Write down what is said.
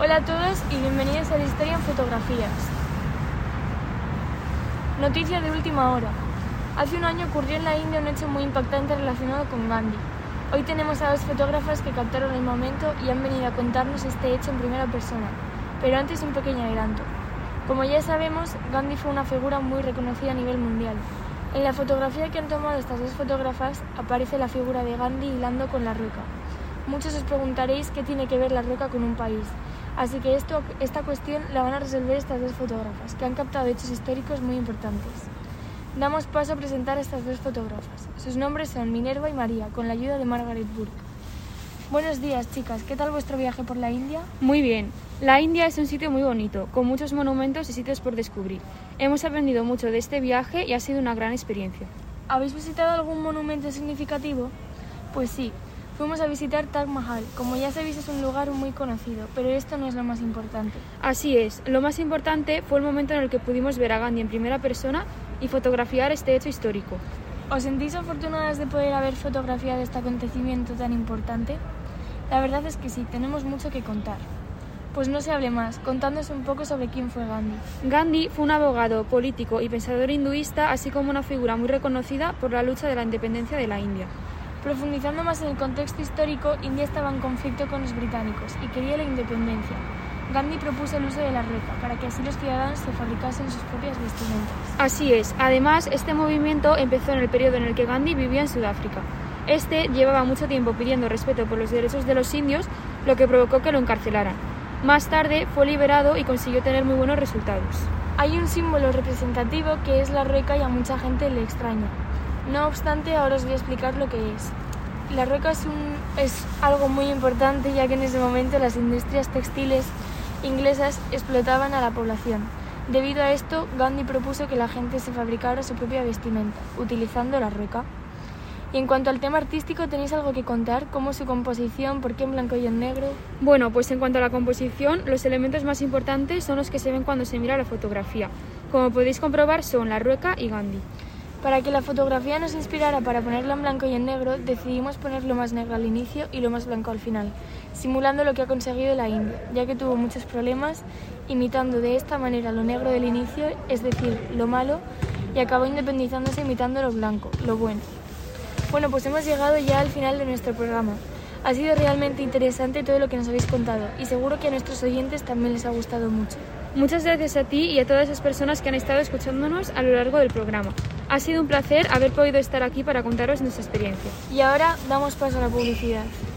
Hola a todos y bienvenidos a la Historia en Fotografías. Noticia de última hora. Hace un año ocurrió en la India un hecho muy impactante relacionado con Gandhi. Hoy tenemos a dos fotógrafas que captaron el momento y han venido a contarnos este hecho en primera persona. Pero antes un pequeño adelanto. Como ya sabemos, Gandhi fue una figura muy reconocida a nivel mundial. En la fotografía que han tomado estas dos fotógrafas aparece la figura de Gandhi hilando con la roca. Muchos os preguntaréis qué tiene que ver la roca con un país. Así que esta cuestión la van a resolver estas dos fotógrafas, que han captado hechos históricos muy importantes. Damos paso a presentar a estas dos fotógrafas. Sus nombres son Minerva y María, con la ayuda de Margaret Burke. Buenos días, chicas. ¿Qué tal vuestro viaje por la India? Muy bien. La India es un sitio muy bonito, con muchos monumentos y sitios por descubrir. Hemos aprendido mucho de este viaje y ha sido una gran experiencia. ¿Habéis visitado algún monumento significativo? Pues sí. Fuimos a visitar Taj Mahal. Como ya sabéis, es un lugar muy conocido, pero esto no es lo más importante. Así es. Lo más importante fue el momento en el que pudimos ver a Gandhi en primera persona y fotografiar este hecho histórico. ¿Os sentís afortunadas de poder haber fotografiado este acontecimiento tan importante? La verdad es que sí, tenemos mucho que contar. Pues no se hable más, contándonos un poco sobre quién fue Gandhi. Gandhi fue un abogado, político y pensador hinduista, así como una figura muy reconocida por la lucha de la independencia de la India. Profundizando más en el contexto histórico, India estaba en conflicto con los británicos y quería la independencia. Gandhi propuso el uso de la roca para que así los ciudadanos se fabricasen sus propias vestimentas. Así es. Además, este movimiento empezó en el periodo en el que Gandhi vivía en Sudáfrica. Este llevaba mucho tiempo pidiendo respeto por los derechos de los indios, lo que provocó que lo encarcelaran. Más tarde fue liberado y consiguió tener muy buenos resultados. Hay un símbolo representativo que es la roca y a mucha gente le extraña. No obstante, ahora os voy a explicar lo que es. La roca es algo muy importante, ya que en ese momento las industrias textiles inglesas explotaban a la población. Debido a esto, Gandhi propuso que la gente se fabricara su propia vestimenta, utilizando la roca. Y en cuanto al tema artístico, ¿tenéis algo que contar? ¿Cómo es su composición? ¿Por qué en blanco y en negro? Bueno, pues en cuanto a la composición, los elementos más importantes son los que se ven cuando se mira la fotografía. Como podéis comprobar, son la roca y Gandhi. Para que la fotografía nos inspirara para ponerla en blanco y en negro, decidimos poner lo más negro al inicio y lo más blanco al final, simulando lo que ha conseguido la India, ya que tuvo muchos problemas, imitando de esta manera lo negro del inicio, es decir, lo malo, y acabó independizándose imitando lo blanco, lo bueno. Bueno, pues hemos llegado ya al final de nuestro programa. Ha sido realmente interesante todo lo que nos habéis contado y seguro que a nuestros oyentes también les ha gustado mucho. Muchas gracias a ti y a todas esas personas que han estado escuchándonos a lo largo del programa. Ha sido un placer haber podido estar aquí para contaros nuestra experiencia. Y ahora damos paso a la publicidad.